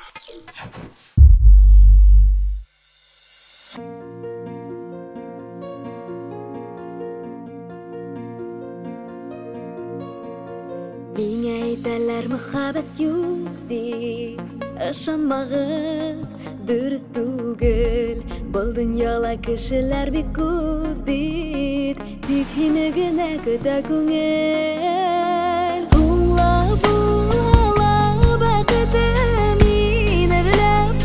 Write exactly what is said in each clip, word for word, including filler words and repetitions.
Миңа әйтәләр мөхәббәт юк дип, ышанмагыз, дөрес түгел. Был дөньяла кешеләр бик күп бит, тик һине генә көтә күңел. Ула була бәхетем, мин эзләп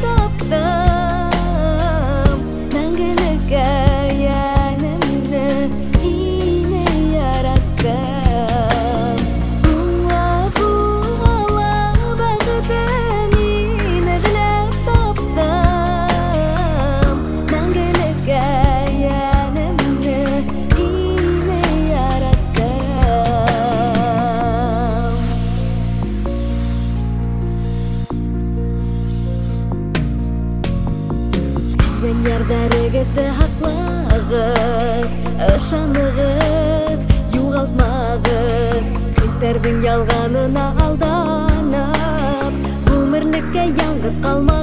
таптым, мәңгелеккә янәмне һине яраттым. Ярдарыгызды хаклagыз, ышаныгыз, югалтмагыз. Хисләрдең ялганына алданып, гомерлеккә яңгып калмагыз.